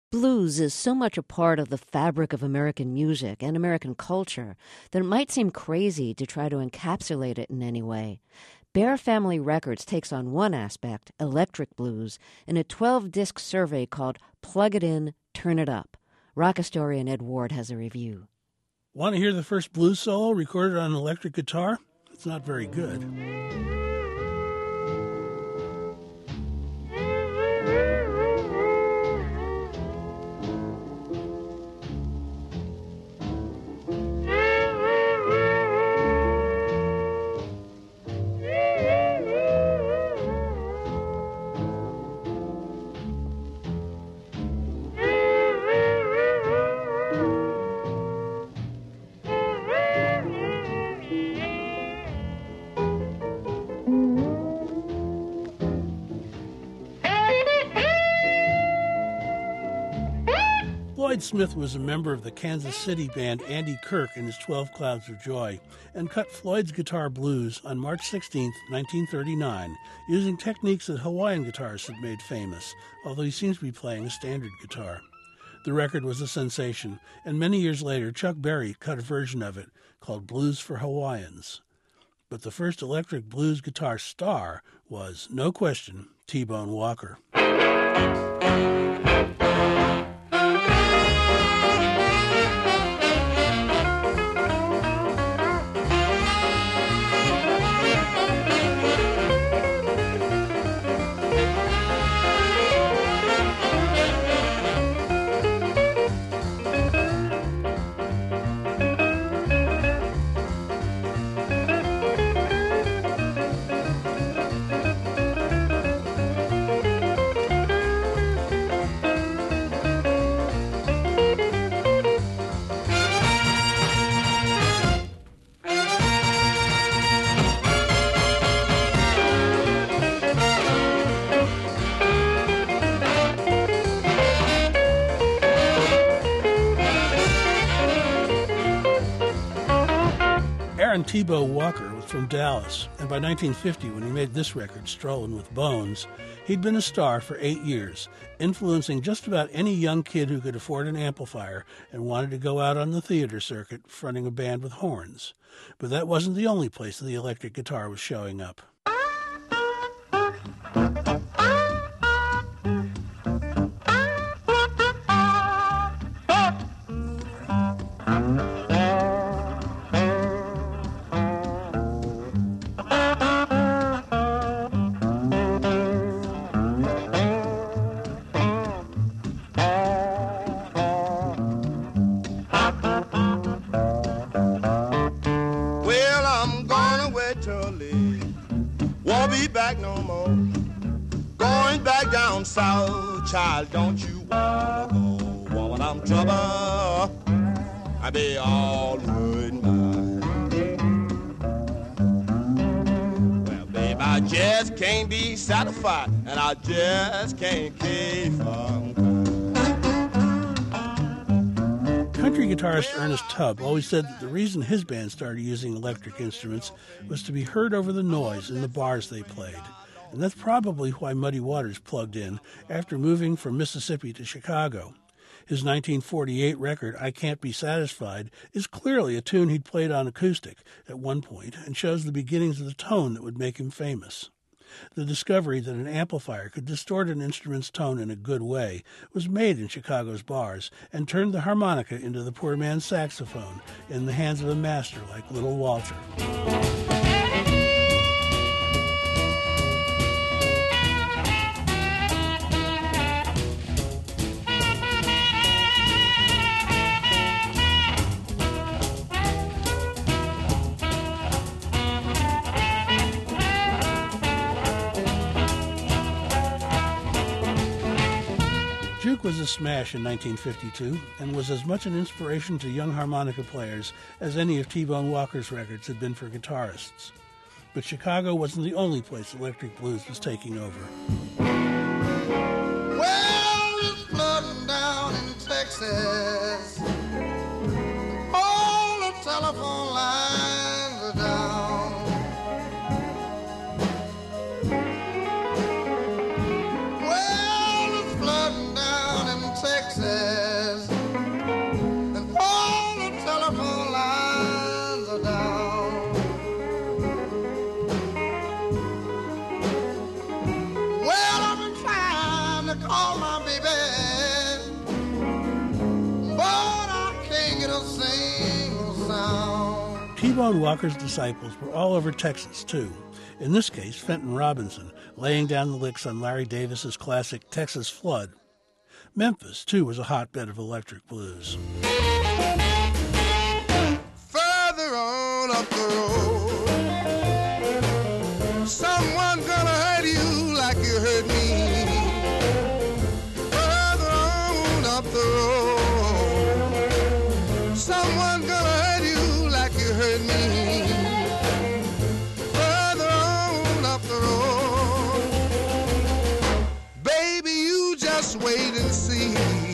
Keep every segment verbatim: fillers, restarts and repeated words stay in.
Blues is so much a part of the fabric of American music and American culture that it might seem crazy to try to encapsulate it in any way. Bear Family Records takes on one aspect, electric blues, in a twelve-disc survey called Plug It In, Turn It Up. Rock historian Ed Ward has a review. Want to hear the first blues solo recorded on an electric guitar? It's not very good. Floyd Smith was a member of the Kansas City band Andy Kirk and his twelve Clouds of Joy, and cut Floyd's Guitar Blues on March sixteenth, nineteen thirty-nine, using techniques that Hawaiian guitarists had made famous, although he seems to be playing a standard guitar. The record was a sensation, and many years later Chuck Berry cut a version of it called Blues for Hawaiians. But the first electric blues guitar star was, no question, T-Bone Walker. Aaron T-Bone Walker was from Dallas, and by nineteen fifty, when he made this record, Strollin' with Bones, he'd been a star for eight years, influencing just about any young kid who could afford an amplifier and wanted to go out on the theater circuit fronting a band with horns. But that wasn't the only place the electric guitar was showing up. Won't be back no more. Going back down south, child, don't you wanna go? Woman, I'm trouble. I be all ruined by. Well, babe, I just can't be satisfied, and I just can't keep from crying. Country guitarist Ernest Tubb always said that the reason his band started using electric instruments was to be heard over the noise in the bars they played. And that's probably why Muddy Waters plugged in after moving from Mississippi to Chicago. His nineteen forty-eight record, I Can't Be Satisfied, is clearly a tune he'd played on acoustic at one point and shows the beginnings of the tone that would make him famous. The discovery that an amplifier could distort an instrument's tone in a good way was made in Chicago's bars and turned the harmonica into the poor man's saxophone in the hands of a master like Little Walter. Juke was a smash in nineteen fifty-two and was as much an inspiration to young harmonica players as any of T-Bone Walker's records had been for guitarists. But Chicago wasn't the only place electric blues was taking over. Well, it's flooding down in Texas. All the telephone lines are down. Well, it's flooding down in Texas. T-Bone Walker's disciples were all over Texas, too. In this case, Fenton Robinson, laying down the licks on Larry Davis's classic Texas Flood. Memphis, too, was a hotbed of electric blues. Further on up the road, someone gonna hurt you like you hurt me. Further on up the road, someone gonna hurt you like you hurt me. Further on up the road, baby, you just wait and see.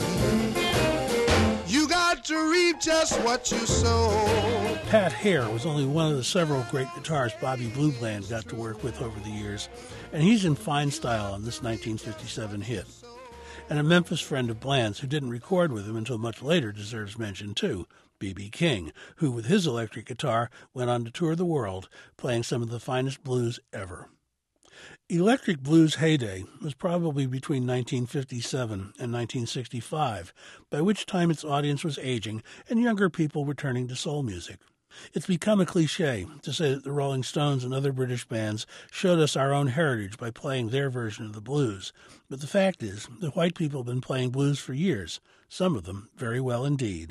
You got to reap just what you sow. Pat Hare was only one of the several great guitarists Bobby Blue Bland got to work with over the years, and he's in fine style on this nineteen fifty-seven hit. And a Memphis friend of Bland's who didn't record with him until much later deserves mention too, B B King, who with his electric guitar went on to tour the world, playing some of the finest blues ever. Electric blues' heyday was probably between nineteen fifty-seven and nineteen sixty-five, by which time its audience was aging and younger people were turning to soul music. It's become a cliche to say that the Rolling Stones and other British bands showed us our own heritage by playing their version of the blues, but the fact is that white people have been playing blues for years, some of them very well indeed.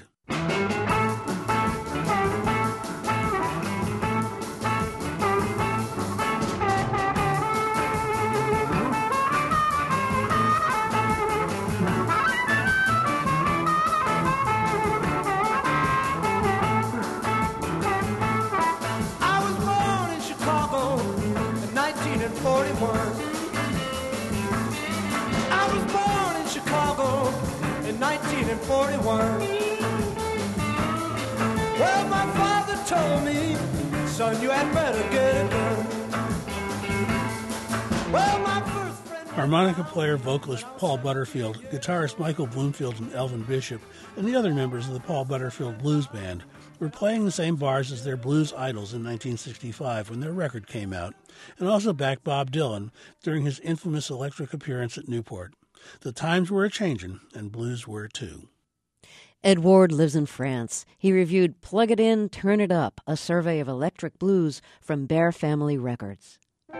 I was born in Chicago in nineteen forty-one. Well, my father told me, son, you had better get it done. Well, my first friend... Harmonica player, vocalist Paul Butterfield, guitarist Michael Bloomfield and Elvin Bishop, and the other members of the Paul Butterfield Blues Band were playing the same bars as their blues idols in nineteen sixty-five when their record came out, and also backed Bob Dylan during his infamous electric appearance at Newport. The times were a-changin', and blues were too. Ed Ward lives in France. He reviewed Plug It In, Turn It Up, a survey of electric blues from Bear Family Records.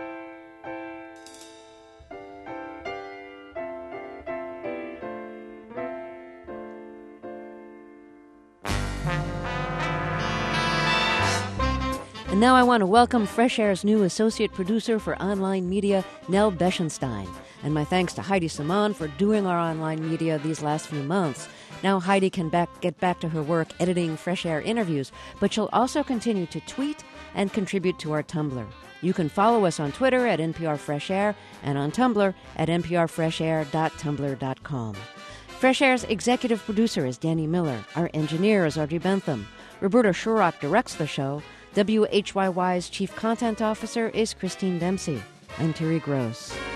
And now I want to welcome Fresh Air's new associate producer for online media, Nell Beschenstein. And my thanks to Heidi Simon for doing our online media these last few months. Now Heidi can back, get back to her work editing Fresh Air interviews, but she'll also continue to tweet and contribute to our Tumblr. You can follow us on Twitter at N P R Fresh Air and on Tumblr at n p r fresh air dot tumblr dot com. Fresh Air's executive producer is Danny Miller. Our engineer is Audrey Bentham. Roberta Shurrock directs the show. W H Y Y's chief content officer is Christine Dempsey. I'm Terry Gross.